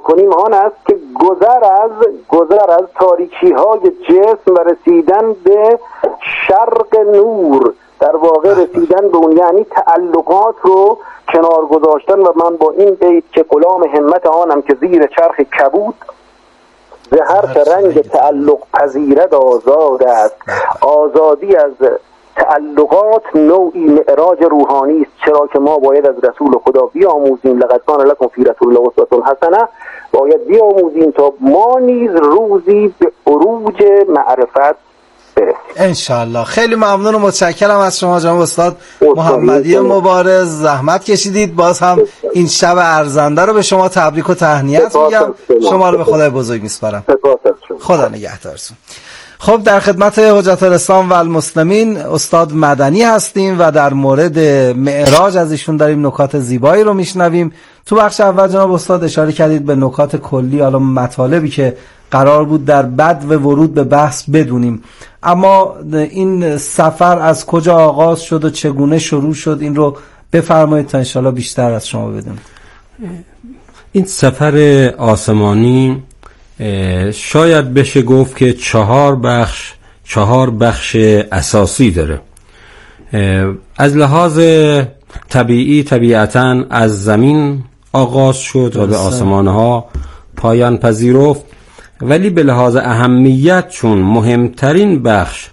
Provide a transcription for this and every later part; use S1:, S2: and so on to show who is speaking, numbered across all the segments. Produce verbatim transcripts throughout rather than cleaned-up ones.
S1: کنیم آن است که گذر از گذر از تاریکی های جسم و رسیدن به شرق نور، در واقع رسیدن به اون، یعنی تعلقات رو کنار گذاشتن. و من با این بیت که غلام همت آنم که زیر چرخ کبود، به هر رنگ تعلق پذیرد آزاد است. آزادی از تعلقات نوعی معراج روحانی است، چرا که ما باید از رسول خدا بیاموزیم. لقد کان لکم فی رسول الله اسوة حسنه، باید بیاموزیم تا ما نیز روزی به عروج معرفت برسیم
S2: انشالله. خیلی ممنون و متشکرم از شما جناب استاد محمدی مبارز، زحمت کشیدید. باز هم این شب ارزنده رو به شما تبریک و تهنیت میگم. شما رو به خدای بزرگ میسپارم. خدا نگهدارتون. خب در خدمت حجت الاسلام و المسلمین استاد مدنی هستیم و در مورد معراج از ایشون داریم نکات زیبایی رو میشنویم. تو بخش اول جناب استاد اشاره کردید به نکات کلی، حالا مطالبی که قرار بود در بد و ورود به بحث بدونیم، اما این سفر از کجا آغاز شد و چگونه شروع شد این رو بفرمایید تا انشالله بیشتر از شما بدونیم.
S3: این سفر آسمانی شاید بشه گفت که چهار بخش چهار بخش اساسی داره. از لحاظ طبیعی طبیعتاً از زمین آغاز شد و به آسمانها پایان پذیرفت، ولی به لحاظ اهمیت چون مهمترین بخش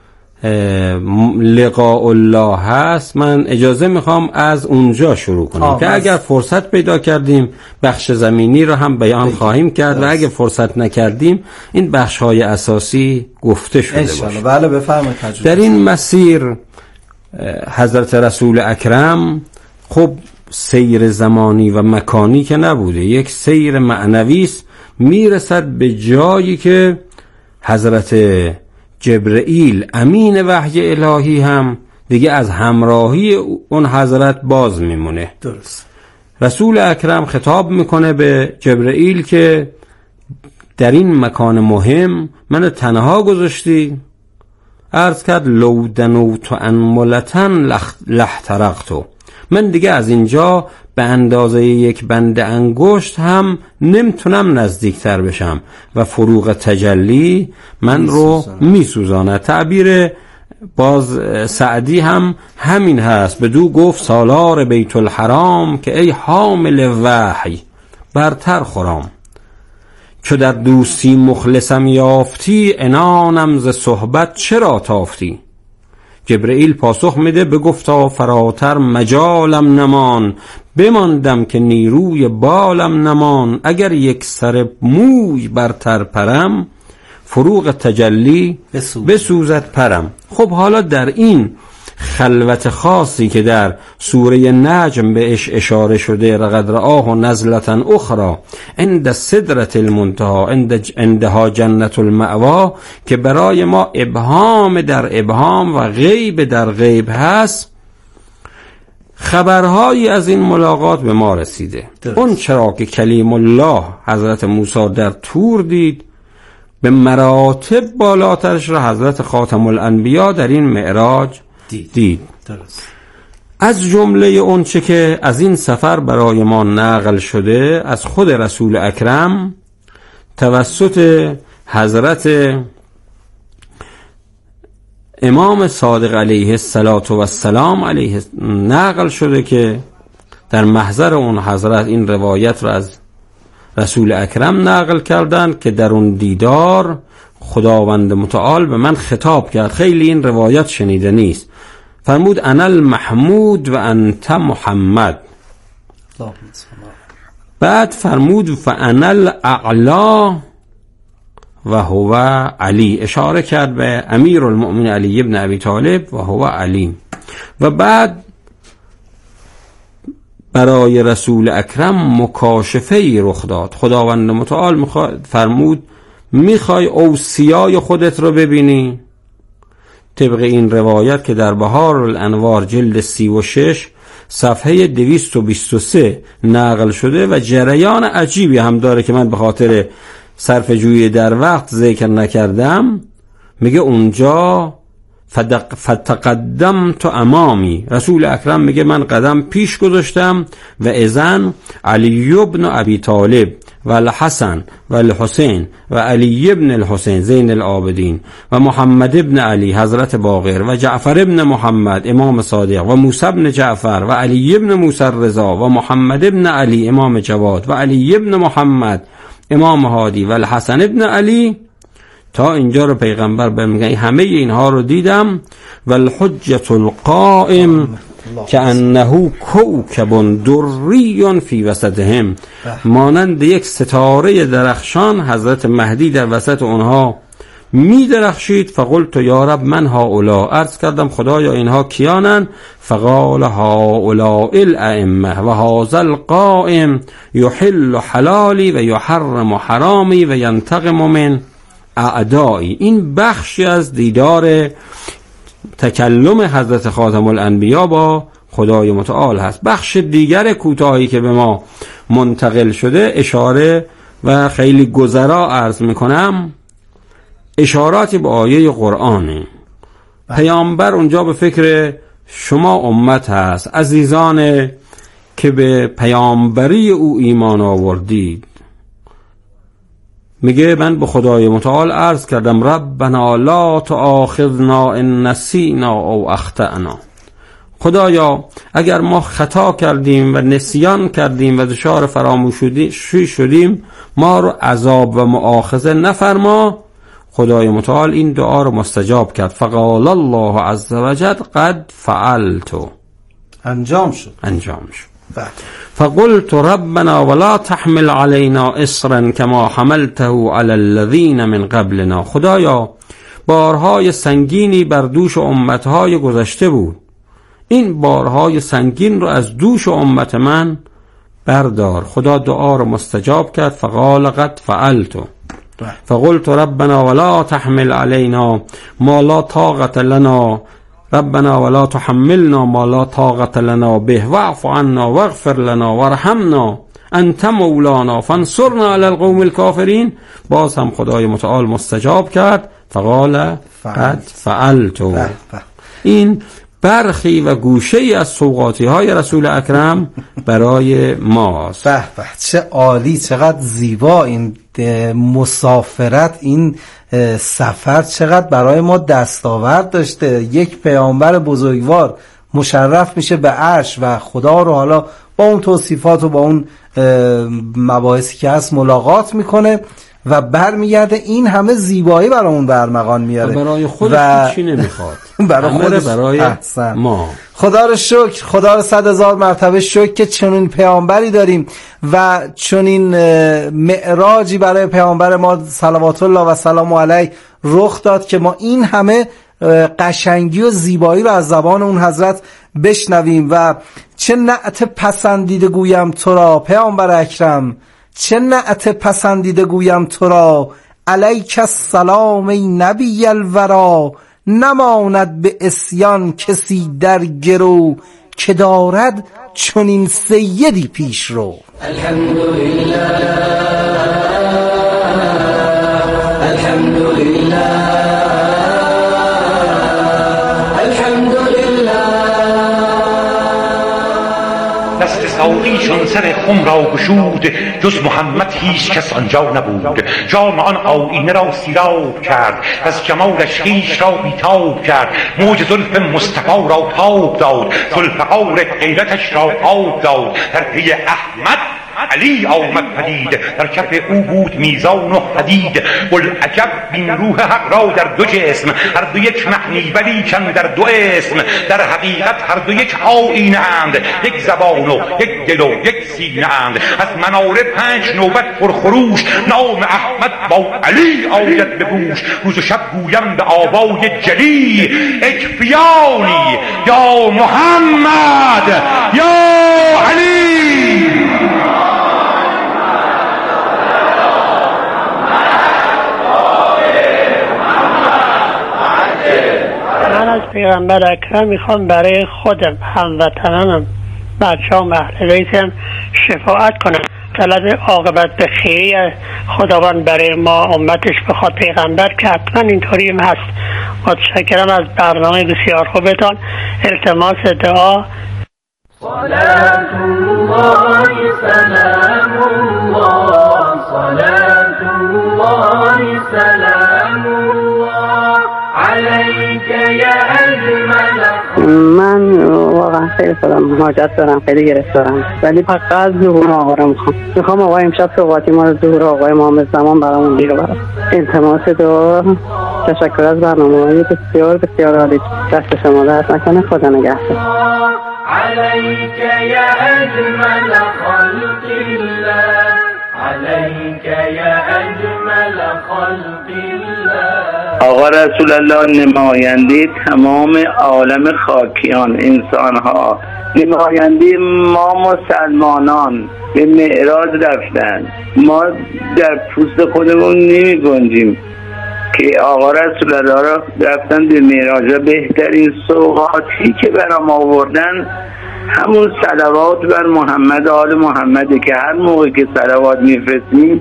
S3: لقاء الله هست، من اجازه میخوام از اونجا شروع کنم آه که اگر فرصت پیدا کردیم بخش زمینی رو هم بیان خواهیم کرد و اگر فرصت نکردیم این بخش های اساسی گفته شده باشه.
S2: بله بفرمایید.
S3: در این مسیر حضرت رسول اکرم خب سیر زمانی و مکانی که نبوده، یک سیر معنوی است. میرسد به جایی که حضرت جبرئیل امین وحی الهی هم دیگه از همراهی اون حضرت باز میمونه.
S2: درست.
S3: رسول اکرم خطاب میکنه به جبرئیل که در این مکان مهم من تنها گذاشتی. عرض کرد لو دنوت انملتن لحترقتو، من دیگه از اینجا به اندازه یک بند انگشت هم نمیتونم نزدیکتر بشم و فروغ تجلی من رو میسوزانه. تعبیر باز سعدی هم همین هست، بدو گفت سالار بیت الحرام که ای حامل وحی برتر خورام، چو در دوستی مخلصم یافتی انانم ز صحبت چرا تافتی. جبرئیل پاسخ میده بگفتا فراتر مجالم نمان، بماندم که نیروی بالم نمان، اگر یک سر موی برتر پرم فروغ تجلی بسوزد پرم. خب حالا در این خلوت خاصی که در سوره نجم بهش اشاره شده، لقد رآه نزلة اخرى عند سدرة المنتهى عندها جنة المأوى، که برای ما ابهام در ابهام و غیب در غیب هست، خبرهایی از این ملاقات به ما رسیده. درست. اون چرا که کلیم الله حضرت موسی در طور دید، به مراتب بالاترش را حضرت خاتم الانبیا در این معراج دید, دید.
S2: درست.
S3: از جمله اون چه که از این سفر برای ما نقل شده از خود رسول اکرم توسط حضرت امام صادق علیه السلام علیه نقل شده که در محضر اون حضرت این روایت را از رسول اکرم نقل کردند که در اون دیدار خداوند متعال به من خطاب کرد. خیلی این روایت شنیده نیست. فرمود انا المحمود و انت محمد. بعد فرمود فانا الاعلا و هو علی، اشاره کرد به امیر المؤمنین علی ابن ابی طالب و هو علی. و بعد برای رسول اکرم مکاشفه رخ داد. خداوند متعال فرمود میخوای اوصیای خودت رو ببینی؟ طبق این روایت که در بهار الانوار جلد سی و شش صفحه دویست و بیست و سه نقل شده و جریان عجیبی هم داره که من به خاطر صرف جویی در وقت ذکر نکردم. میگه اونجا فتقدمت امامی، رسول اکرم میگه من قدم پیش گذاشتم و اذن علی ابن ابی طالب و الحسن و الحسین و علی ابن الحسین زین العابدین و محمد ابن علی حضرت باقر و جعفر ابن محمد امام صادق و موسی ابن جعفر و علی ابن موسی رضا و محمد ابن علی امام جواد و علی ابن محمد امام هادی و الحسن ابن علی. تا اینجا رو پیغمبر به میگه همه اینها رو دیدم. و الحجة القائم که انه کوکب دری فی وسطهم، مانند یک ستاره درخشان حضرت مهدی در وسط اونها می درخشید. فقلت یا رب من هؤلاء، عرض کردم خدایا اینها کیانن؟ فقال هؤلاء الائمه و هذا القائم یحل حلالی و یحرم حرامی و ینتقم من اعدایی. این بخشی از دیدار تکلم حضرت خاتم الانبیا با خدای متعال هست. بخش دیگر کوتاهی که به ما منتقل شده، اشاره و خیلی گذرا عرض میکنم، اشاراتی به آیه قرآنه. پیامبر اونجا به فکر شما امت هست، عزیزان که به پیامبری او ایمان آوردید. میگه من به خدای متعال عرض کردم ربنا لا تؤاخذنا ان نسینا او اخطأنا. خدایا اگر ما خطا کردیم و نسیان کردیم و دچار فراموشی شدیم، ما رو عذاب و مؤاخذه نفرما. خدای متعال این دعا رو مستجاب کرد. فقال الله عز وجل قد فعلت،
S2: انجام شد
S3: انجام شد. فقلت ربنا ولا تحمل علينا اصرا كما حملته على الذين من قبلنا. خدایا بارهای سنگینی بر دوش امتهای گذشته بود، این بارهای سنگین رو از دوش امت من بردار. خدا دعا رو مستجاب کرد. فقال قد فعلت. فقلت ربنا ولا تحمل علينا ما لا طاقة لنا ربنا ولا تحملنا ما لا طاقة لنا به واعف عنا واغفر لنا وارحمنا انت مولانا فانصرنا على القوم الكافرین. باز هم خدای متعال مستجاب کرد. فقال قد فعلت. این برخی و گوشه ای از سوغاتی های رسول اکرم برای ماست.
S2: به به چه عالی، چقدر زیبا این مسافرت، این سفر چقدر برای ما دستاورد داشته. یک پیامبر بزرگوار مشرف میشه به عرش و خدا رو حالا با اون توصیفات و با اون مباحثی که هست ملاقات میکنه و برمیگرده این همه زیبایی برای اون برمغان میاره.
S3: برای خودش چی نمیخواد،
S2: برای خودش
S3: برای احسن. ما
S2: خدا رو شکر، خدا رو صد هزار مرتبه شکر که چنین پیامبری داریم و چنین معراجی برای پیامبر ما صلوات الله و سلام علیه رخ داد که ما این همه قشنگی و زیبایی رو از زبان اون حضرت بشنویم. و چه نعت پسندیده گویم تو را پیامبر اکرم، چه نعت پسندیده گویم تو را علیک السلام ای نبی الورا. نماند به عصیان کسی در گرو که دارد چنین سیدی پیش رو.
S4: الحمدلله الحمدلله
S5: دست ساقیشان سر خم را گشود، جز محمد هیچ کس آنجا نبود. جام آن آینه را سیراب کرد، از جمالش خویش را بیتاب کرد. موج زلف مصطفی را تاب داد، ذوالفقار غیرتش را آب داد. در پی احمد علی آمد پدید، در کف او بود میزان و حدید. بوالعجب بین روح حق را در دو جسم، هر دو یک معنی ولیکن در دو اسم. در حقیقت هر دو یک آیینه اند، یک زبان و یک دل و یک سینه اند. از مناره پنج نوبت پرخروش، نام احمد با علی آید به گوش. روز و شب گویم به آوای جلی، اکفیانی یا محمد یا علی.
S6: من از پیغمبر اکرم میخوام برای خودم، هموطنانم، بچه‌ام، اهل بیتم شفاعت کنم. طلب عاقبت به خیری خداوند برای ما امتش بخواد پیغمبر که حتما اینطوری هم هست. متشکرم از برنامه بسیار خوبتان. التماس دعا.
S4: صلاة الله سلام الله
S7: خیلی خودم حاجت دارم، خیلی گرفتارم، ولی فقط ظهور آقا رو میخوام. میخوام آقا امشب سوقاتی ما رو ظهور آقای محمد زمان برامون دیگه برام. التماس دعا. تشکر از برنامه‌های بسیار بسیار عالی. دست شما درد نکنه. خدا نگهدار.
S4: عليك يا أجمل خلق الله، عليك يا أجمل خلق الله.
S8: آقا رسول الله نماینده تمام عالم خاکیان، انسانها، نماینده ما مسلمانان به معراج رفتن. ما در پوست خودمون نمی گنجیم که آقا رسول الله را رفتن به معراج. بهترین سوغاتی که برام آوردن همون صلوات بر محمد آل محمده که هر موقع که صلوات میفرستیم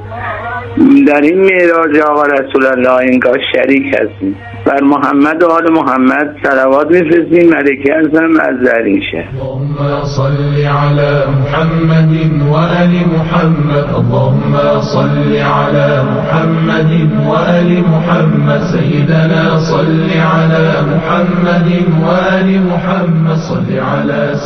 S8: در این معراج آقا رسول الله انگار شریک هستیم. بر محمد و آل محمد صلوات میفرستیم، ملکه هم از ذرین شه.
S4: اللهم صل على محمد و آل محمد، اللهم صل على محمد و آل محمد، سیدنا صل على محمد و آل محمد، صل على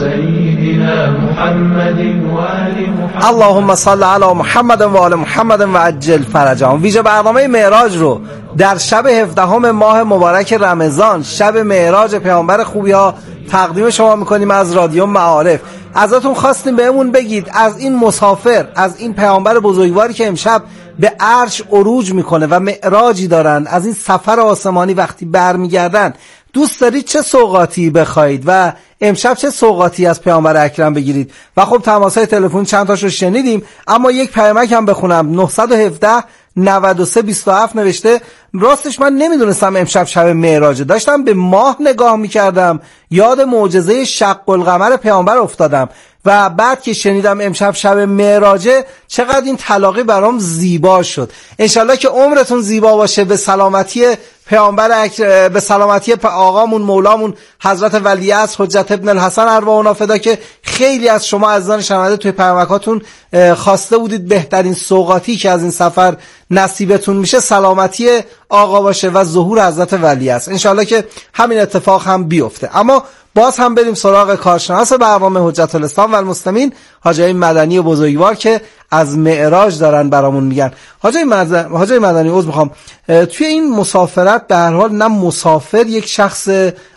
S4: سیدنا محمد و آل محمد.
S2: اللهم صل علی محمد و آل محمد و عجل فرجهم. ویژه برنامه معراج رو در شب هفدهم ماه مبارک رمضان، شب معراج پیامبر خوبی ها تقدیم شما میکنیم از رادیو معارف. ازتون خواستیم بهمون بگید از این مسافر، از این پیامبر بزرگواری که امشب به عرش عروج میکنه و معراجی دارن، از این سفر آسمانی وقتی برمیگردن، دوست دارید چه سوغاتی بخواید و امشب چه سوغاتی از پیامبر اکرم بگیرید؟ و خب تماس‌های تلفن چند تاشو شنیدیم، اما یک پیامک هم بخونم. نه یک هفت نود و سه بیست و هفت نوشته راستش من نمیدونستم امشب شب معراجه، داشتم به ماه نگاه میکردم، یاد معجزه شق القمر پیامبر افتادم و بعد که شنیدم امشب شب معراجه چقدر این تلاقی برام زیبا شد. انشالله که عمرتون زیبا باشه، به سلامتی پیامبر اکر... به سلامتی آقامون مولامون حضرت ولیعصر حجت ابن الحسن ارواح اونا فدا که خیلی از شما عزیزان شنونده توی پیامکاتون خواسته بودید بهترین سوغاتی که از این سفر نصیبتون میشه سلامتی آقا باشه و ظهور حضرت ولیعصر. انشالله که همین اتفاق هم بیفته. اما باز هم بریم سراغ کارشناس برنامه حجت الاسلام و المسلمین حاجی مدنی و بزرگوار که از معراج دارن برامون میگن. حاجی مدنی، حاجی مدنی عذر میخوام، توی این مسافرت به هر حال نه مسافر یک شخص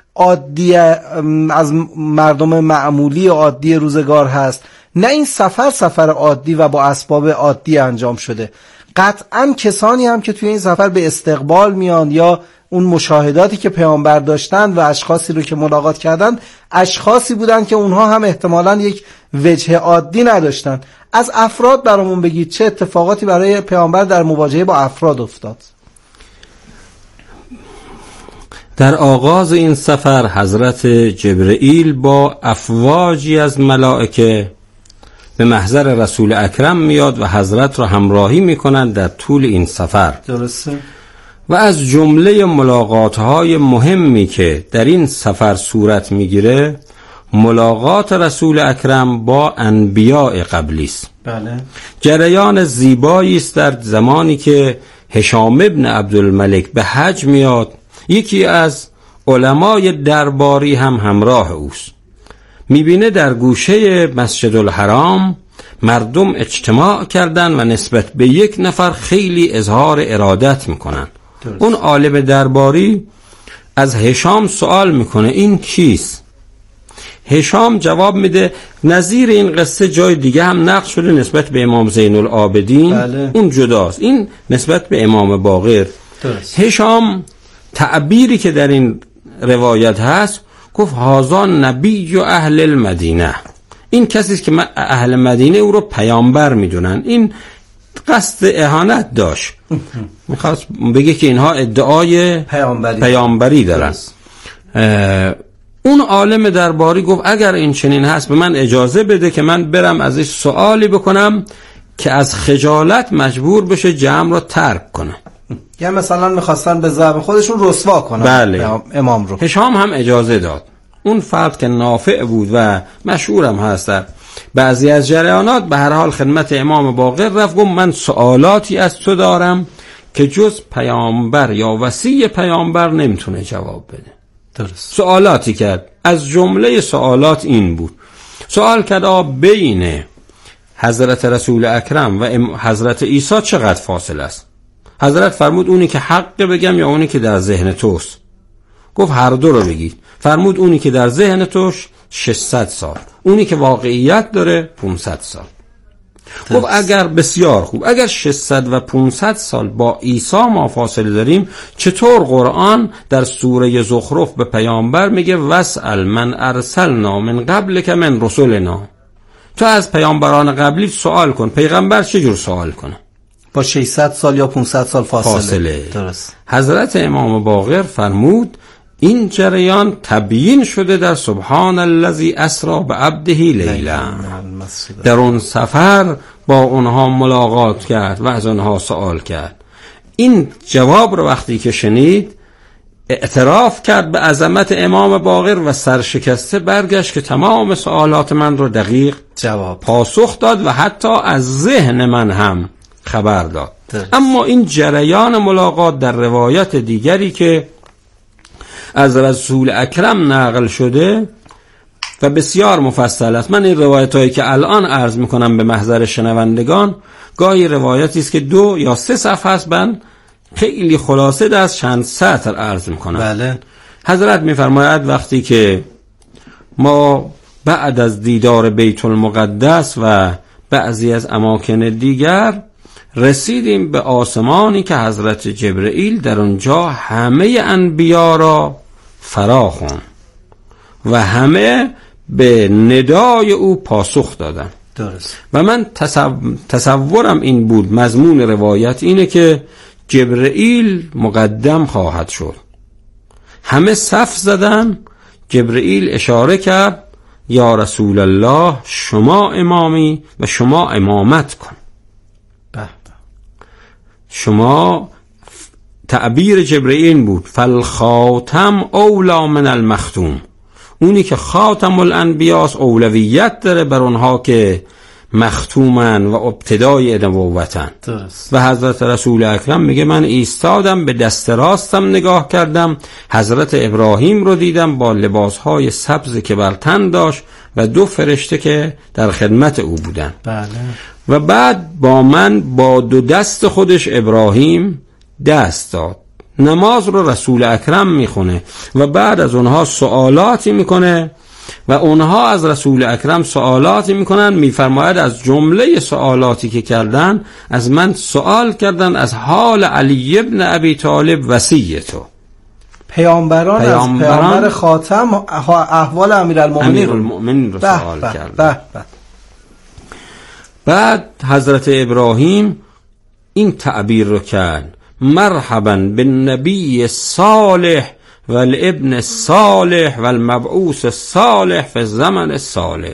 S2: عادی از مردم معمولی عادی روزگار هست، نه این سفر سفر عادی و با اسباب عادی انجام شده. قطعا کسانی هم که توی این سفر به استقبال میان یا اون مشاهداتی که پیامبر داشتن و اشخاصی رو که ملاقات کردن اشخاصی بودن که اونها هم احتمالاً یک وجه عادی نداشتن. از افراد برامون بگید چه اتفاقاتی برای پیامبر در مواجهه با افراد افتاد؟
S3: در آغاز این سفر حضرت جبرئیل با افواجی از ملائکه به محضر رسول اکرم میاد و حضرت را همراهی میکنند در طول این سفر.
S2: درسته.
S3: و از جمله ملاقات‌های مهمی که در این سفر صورت میگیره ملاقات رسول اکرم با انبیاء قبلی است.
S2: بله.
S3: جریان زیبایی است در زمانی که هشام ابن عبدالملک به حج میاد، یکی از علمای درباری هم همراه اوست. میبینه در گوشه مسجد الحرام مردم اجتماع کردن و نسبت به یک نفر خیلی اظهار ارادت میکنن. درست. اون عالم درباری از هشام سوال میکنه این کیست؟ هشام جواب میده نظیر این قصه جای دیگه هم نقل شده نسبت به امام زین العابدین.
S2: بله.
S3: اون جداست، این نسبت به امام باقر.
S2: درست.
S3: هشام تعبیری که در این روایت هست گفت هازان نبی و اهل المدینه، این کسی است که اهل مدینه او رو پیامبر میدونن. این قصد اهانت داشت، میخواست بگه که اینها ادعای
S2: پیامبری,
S3: پیامبری دارن. اون عالم درباری گفت اگر این چنین هست به من اجازه بده که من برم ازش سوالی بکنم که از خجالت مجبور بشه جمع رو ترک کنه.
S2: یعنی مثلا میخواستن به زعم خودشون رسوا کنن.
S3: بله.
S2: امام رو.
S3: هشام هم اجازه داد. اون فرد که نافع بود و مشهورم هست در بعضی از جریانات به هر حال خدمت امام باقر رفت، گفت من سوالاتی از تو دارم که جز پیامبر یا وصی پیامبر نمیتونه جواب بده.
S2: درست.
S3: سوالاتی کرد. از جمله سوالات این بود، سوال کرد بین حضرت رسول اکرم و حضرت عیسی چقدر فاصله است؟ حضرت فرمود اونی که حق بگم یا اونی که در ذهن توست؟ گفت هر دو رو بگید. فرمود اونی که در ذهن توش ششصد سال، اونی که واقعیت داره پانصد سال. گفت اگر بسیار خوب، اگر ششصد و پانصد سال با عیسی ما فاصله داریم، چطور قرآن در سوره زخرف به پیامبر میگه واسأل من ارسلنا من قبلک من رسلنا؟ تو از پیامبران قبلی سوال کن. پیغمبر چه جور سوال کنه؟
S2: با ششصد سال یا پانصد سال فاصله. فاصله.
S3: درست. حضرت امام باقر فرمود این جریان تبیین شده در سبحان الذی اسری بعبده لیلا. در اون سفر با اونها ملاقات کرد و از اونها سوال کرد. این جواب رو وقتی که شنید اعتراف کرد به عظمت امام باقر و سرشکسته برگشت که تمام سوالات من رو دقیق
S2: جواب
S3: پاسخ داد و حتی از ذهن من هم خبر داد. ده. اما این جریان ملاقات در روایت دیگری که از رسول اکرم نقل شده و بسیار مفصل است، من این روایت هایی که الان عرض میکنم به محضر شنوندگان گاهی روایتی است که دو یا سه صفحه است، من خیلی خلاصه در چند سطر عرض میکنم.
S2: بله.
S3: حضرت میفرماید وقتی که ما بعد از دیدار بیت المقدس و بعضی از اماکن دیگر رسیدیم به آسمانی که حضرت جبرئیل در اونجا همه انبیا را فرا خواند و همه به ندای او پاسخ دادند.
S2: درست.
S3: و من تصور تصورم این بود، مضمون روایت اینه که جبرئیل مقدم خواهد شد. همه صف زدن، جبرئیل اشاره کرد یا رسول الله شما امامی و شما امامت کن.
S2: به
S3: شما تعبیر جبرئیل بود فالخاتم اولا من المختوم، اونی که خاتم الانبیاس اولویت داره بر اونها که مختومن و ابتدای نبوتن.
S2: درست.
S3: و حضرت رسول اکرم میگه من ایستادم به دست راستم نگاه کردم، حضرت ابراهیم رو دیدم با لباسهای سبز که بر تن داشت و دو فرشته که در خدمت او بودن.
S2: بله.
S3: و بعد با من با دو دست خودش ابراهیم دست داد. نماز رو رسول اکرم میخونه و بعد از اونها سوالاتی میکنه و اونها از رسول اکرم سوالاتی میکنن. میفرماید از جمله سوالاتی که کردن از من سوال کردن از حال علی ابن ابی طالب وصی تو.
S2: پیامبران, پیامبران از پیامبر خاتم احوال امیرالمومنین
S3: امیرالمومنین رو سوال
S2: به
S3: کردن.
S2: به به.
S3: بعد حضرت ابراهیم این تعبیر رو کرد مرحبا بالنبی صالح و الابن صالح و المبعوث صالح فی الزمن صالح.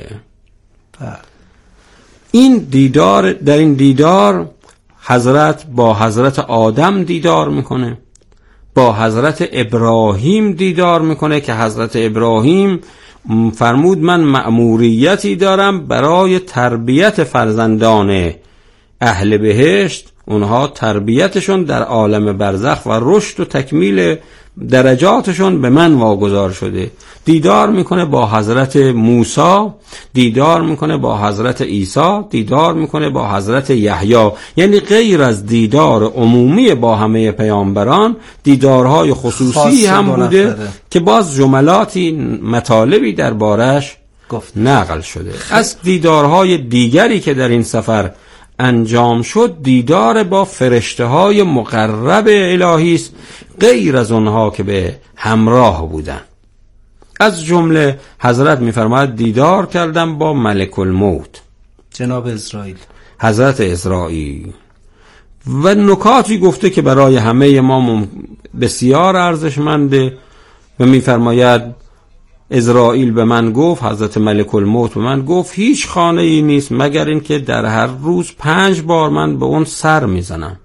S3: این دیدار، در این دیدار حضرت با حضرت آدم دیدار میکنه، با حضرت ابراهیم دیدار میکنه که حضرت ابراهیم فرمود من مأموریتی دارم برای تربیت فرزندان اهل بهشت، اونها تربیتشون در عالم برزخ و رشد و تکمیل درجاتشون به من واگذار شده. دیدار میکنه با حضرت موسی، دیدار میکنه با حضرت عیسی، دیدار میکنه با حضرت یحیی. یعنی غیر از دیدار عمومی با همه پیامبران دیدارهای خصوصی هم بوده داره. که باز جملاتی مطالبی دربارش نقل شده. از دیدارهای دیگری که در این سفر انجام شد دیدار با فرشته های مقرب الهی است، غیر از اونها که به همراه بودن. از جمله حضرت میفرماید دیدار کردم با ملک الموت
S2: جناب اسرائیل،
S3: حضرت اسرائیل، و نکاتی گفته که برای همه ما بسیار ارزشمنده و میفرماید اسرائیل به من گفت، حضرت ملک الموت به من گفت هیچ خانه ای نیست مگر این که در هر روز پنج بار من به اون سر میزنم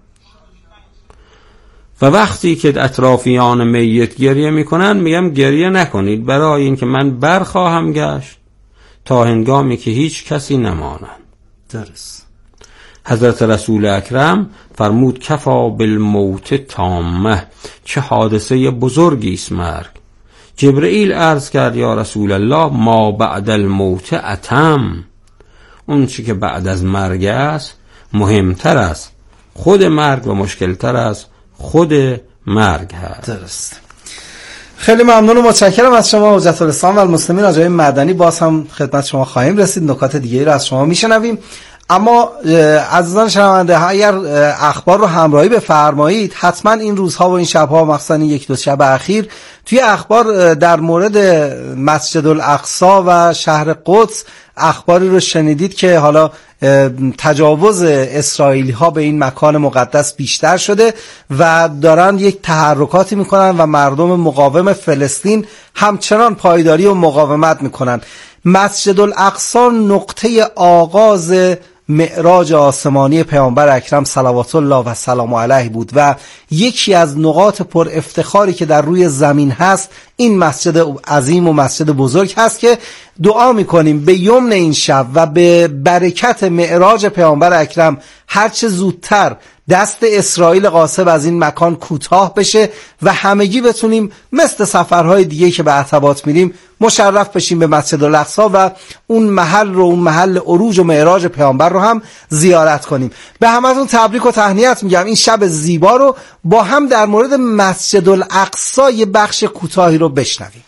S3: و وقتی که اطرافیان میت گریه میکنن میگم گریه نکنید برای این که من برخواهم گشت تا هنگامی که هیچ کسی نمانند.
S2: درست.
S3: حضرت رسول اکرم فرمود کفا بالموت تامه، چه حادثه بزرگی است مرگ، جبرئیل عرض کرد یا رسول الله ما بعد الموت اتم، اون چی که بعد از مرگ است مهمتر است، خود مرگ و مشکلتر است خود مرگ هست.
S2: درست. خیلی ممنون و متشکرم از شما حجت الاسلام و المسلمین آقای مدنی. باز هم خدمت شما خواهیم رسید، نکات دیگری رو از شما میشنویم. اما عزیزان شنونده اگر اخبار رو همراهی بفرمایید، حتما این روزها و این شبها مخصوصا یک دو شب اخیر توی اخبار در مورد مسجد الاقصی و شهر قدس اخباری رو شنیدید که حالا تجاوز اسرائیلی ها به این مکان مقدس بیشتر شده و دارن یک تحرکاتی میکنن و مردم مقاوم فلسطین همچنان پایداری و مقاومت میکنن. مسجد الاقصی نقطه آغاز معراج آسمانی پیامبر اکرم صلوات الله و سلام علیه بود و یکی از نقاط پر افتخاری که در روی زمین هست این مسجد عظیم و مسجد بزرگ هست که دعا میکنیم به یمن این شب و به برکت معراج پیامبر اکرم هرچه زودتر دست اسرائیل غاصب از این مکان کوتاه بشه و همگی بتونیم مثل سفرهای دیگه که به عتبات میریم مشرف بشیم به مسجد الاقصی و اون محل رو، اون محل عروج و معراج پیامبر رو هم زیارت کنیم. به همتون تبریک و تهنیت میگم. این شب زیبا رو با هم در مورد مسجد الاقصی یه بخش کوتاهی رو بشنویم.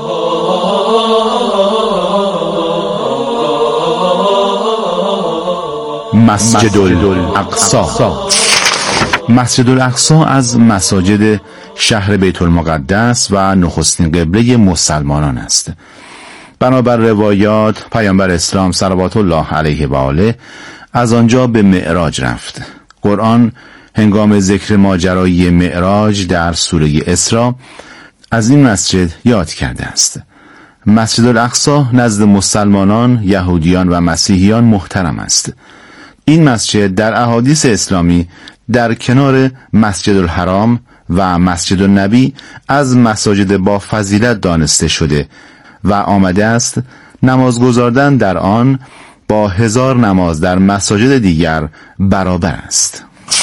S9: مسجد الاقصی. مسجد الاقصی از مساجد شهر بیت المقدس و نخستین قبله مسلمانان است. بنابر روایات پیامبر اسلام صلوات الله علیه و آله از آنجا به معراج رفت. قرآن هنگام ذکر ماجرای معراج در سوره اسراء از این مسجد یاد کرده است. مسجد الاقصی نزد مسلمانان، یهودیان و مسیحیان محترم است. این مسجد در احادیث اسلامی در کنار مسجد الحرام و مسجد النبی از مساجد با فضیلت دانسته شده و آمده است نماز گزاردن در آن با هزار نماز در مساجد دیگر برابر است.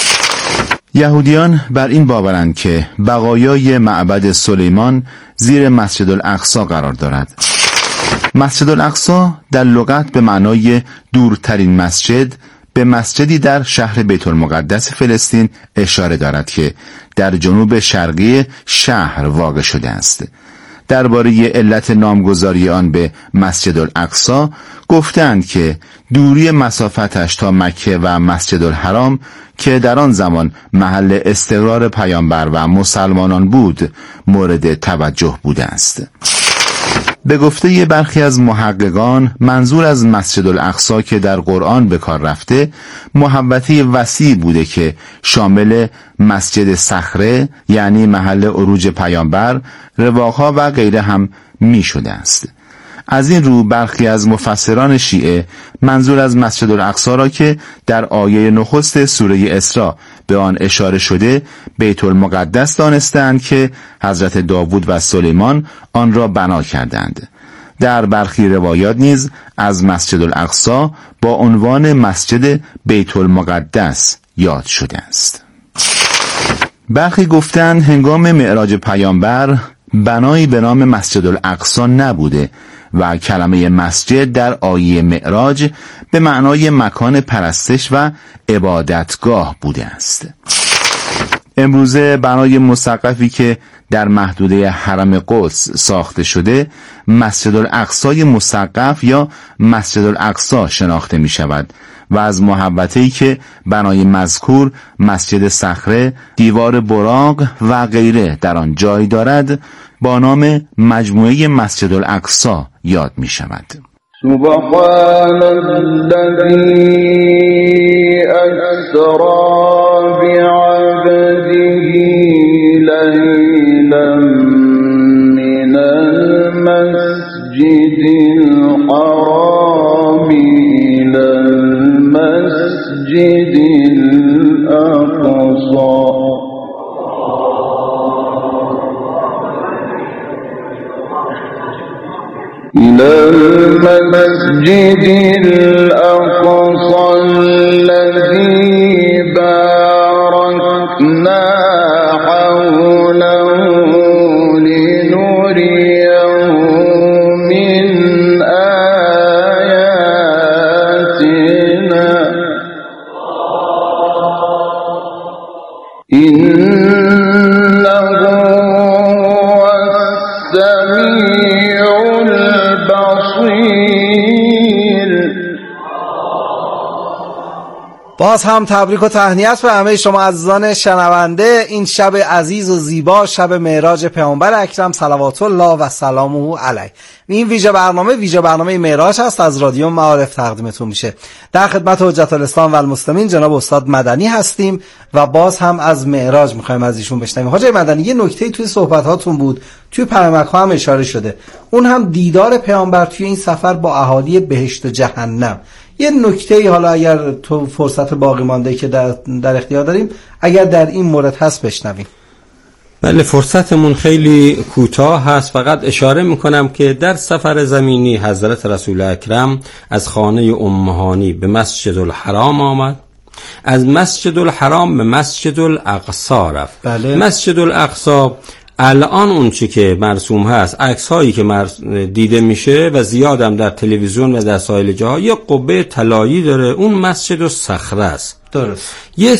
S9: یهودیان بر این باورند که بقایای معبد سلیمان زیر مسجد الاقصی قرار دارد. مسجد الاقصی در لغت به معنای دورترین مسجد به مسجدی در شهر بیت المقدس فلسطین اشاره دارد که در جنوب شرقی شهر واقع شده است. درباره علت نامگذاری آن به مسجد الاقصی گفتند که دوری مسافتش تا مکه و مسجد الحرام که در آن زمان محل استقرار پیامبر و مسلمانان بود مورد توجه بوده است. به گفته برخی از محققان منظور از مسجد الاقصی که در قرآن به کار رفته محوطه وسیع بوده که شامل مسجد صخره یعنی محل عروج پیامبر، رواقها و غیره هم می شده است. از این رو برخی از مفسران شیعه منظور از مسجد الاقصی را که در آیه نخست سوره اسراء به آن اشاره شده بیت المقدس دانستند که حضرت داوود و سلیمان آن را بنا کردند. در برخی روایات نیز از مسجد الاقصی با عنوان مسجد بیت المقدس یاد شده است. برخی گفتند هنگام معراج پیامبر بنایی به نام مسجد الاقصی نبوده و کلمه مسجد در آیه معراج به معنای مکان پرستش و عبادتگاه بوده است. امروزه بنای مسقفی که در محدوده حرم قدس ساخته شده مسجد الاقصی مسقف یا مسجد الاقصی شناخته می شود و از محوطه‌ای که بنای مذکور مسجد صخره، دیوار براق و غیره در آن جای دارد با نام مجموعه مسجد الاقصی یاد می شود.
S10: سبحان الذي أسرى بعبده ليلا من المسجد الحرام إلى المسجد الأقصى إلى المسجد الأقصى الذي باركنا حوله لنريه إنه هو السميع البصير.
S2: باز هم تبریک و تهنیت به همه شما عزیزان شنونده. این شب عزیز و زیبا، شب معراج پیامبر اکرم صلوات الله و سلامه علیه. این ویژه برنامه ویژه برنامه معراج هست، از رادیو معارف تقدیمتون میشه. در خدمت حجت الاسلام و المسلمین جناب استاد مدنی هستیم و باز هم از معراج میخوایم از ایشون بشنویم. حاج مدنی، یه نکته توی صحبت هاتون بود، توی پیامک ها هم اشاره شده، اون هم دیدار پیامبر توی این سفر با اهالی بهشت و جهنم. یه نکته حالا اگر تو فرصت باقی مانده که در, در اختیار داریم اگر در این مورد هست بشنویم.
S3: بله، فرصتمون خیلی کوتاه هست. فقط اشاره میکنم که در سفر زمینی حضرت رسول اکرم از خانه ام هانی به مسجد الحرام آمد، از مسجد الحرام به مسجد الاقصی رفت.
S2: بله.
S3: مسجد الاقصی الان اون چی که مرسوم هست، عکس هایی که مرس... دیده میشه و زیادم در تلویزیون و در سایر جاها، یه قبه طلایی داره، اون مسجد الصخره است.
S2: درست.
S3: یه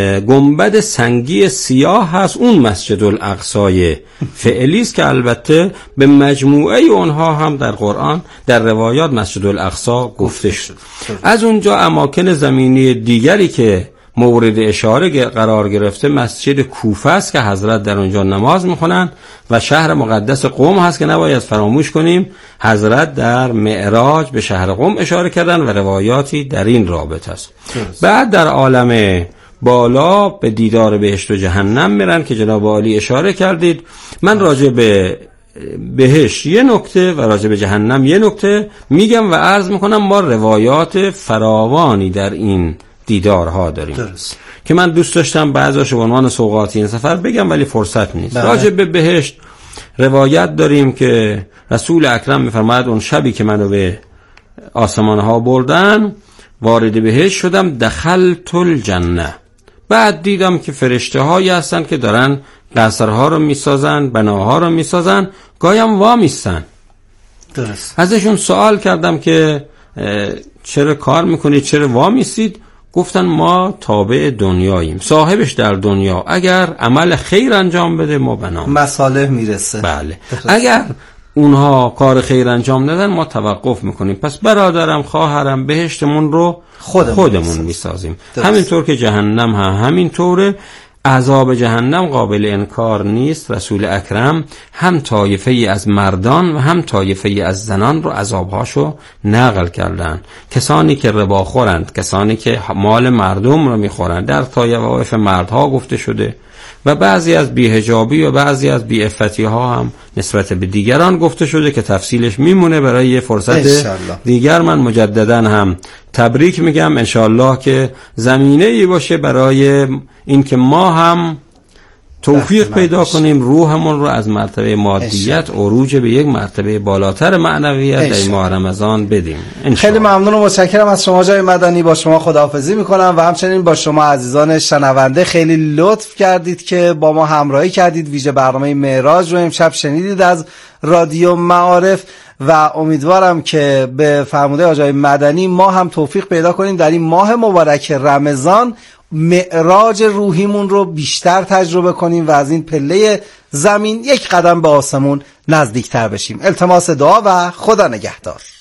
S3: گنبد سنگی سیاه هست، اون مسجد الاقصی فعلی است که البته به مجموعه اونها هم در قرآن در روایات مسجد الاقصی گفته شد. از اونجا اماکن زمینی دیگری که مورد اشاره قرار گرفته مسجد کوفه است که حضرت در اونجا نماز میخونن و شهر مقدس قم هست که نباید فراموش کنیم حضرت در معراج به شهر قم اشاره کردن و روایاتی در این رابطه است. بعد در عالم بالا به دیدار بهشت و جهنم میرن که جناب عالی اشاره کردید. من راجع به بهشت یه نکته و راجع به جهنم یه نکته میگم و عرض میکنم ما روایات فراوانی در این دیدارها داریم.
S2: درست.
S3: که من دوست داشتم بعضی‌اش به عنوان سوغاتی این سفر بگم ولی فرصت نیست. راجع به بهشت روایت داریم که رسول اکرم میفرماید اون شبی که منو به آسمان ها بردن وارد بهشت شدم، دخلت الجنه، بعد دیدم که فرشته هایی هستن که دارن قصرها رو میسازن، بناها رو میسازن، گایم وا میستن.
S2: درست.
S3: ازشون سوال کردم که چرا کار میکنید، چرا وا میستید؟ گفتن ما تابع دنیاییم، صاحبش در دنیا، اگر عمل خیر انجام بده ما بنام
S2: مصالح میرسه.
S3: بله. اگر اونها کار خیر انجام ندن ما توقف میکنیم. پس برادرم خواهرم بهشتمون رو خودمون, خودمون میسازیم. همینطور که جهنم هم همینطوره. عذاب جهنم قابل انکار نیست. رسول اکرم هم طایفه ای از مردان و هم طایفه ای از زنان رو عذابهاشو نقل کردن. کسانی که ربا خورند، کسانی که مال مردم رو میخورند، در طایفه مردها گفته شده و بعضی از بی‌حجابی و بعضی از بی‌عفتی ها هم نسبت به دیگران گفته شده که تفصیلش میمونه برای یه فرصت دیگر. من مجددا هم تبریک میگم، انشالله که زمینه ای باشه برای این که ما هم توفیق پیدا کنیم روحمون رو از مرتبه مادیت عروج به یک مرتبه بالاتر معنویت در ماه رمضان بدیم.
S2: خیلی ممنون و متشکرم از شما جای مدنی. با شما خداحافظی میکنم و همچنین با شما عزیزان شنونده. خیلی لطف کردید که با ما همراهی کردید. ویژه برنامه معراج رو امشب شنیدید از رادیو معارف و امیدوارم که به فرموده آقای مدنی ما هم توفیق پیدا کنیم در این ماه مبارک رمضان معراج روحیمون رو بیشتر تجربه کنیم و از این پله زمین یک قدم به آسمون نزدیکتر بشیم. التماس دعا و خدا نگهدار.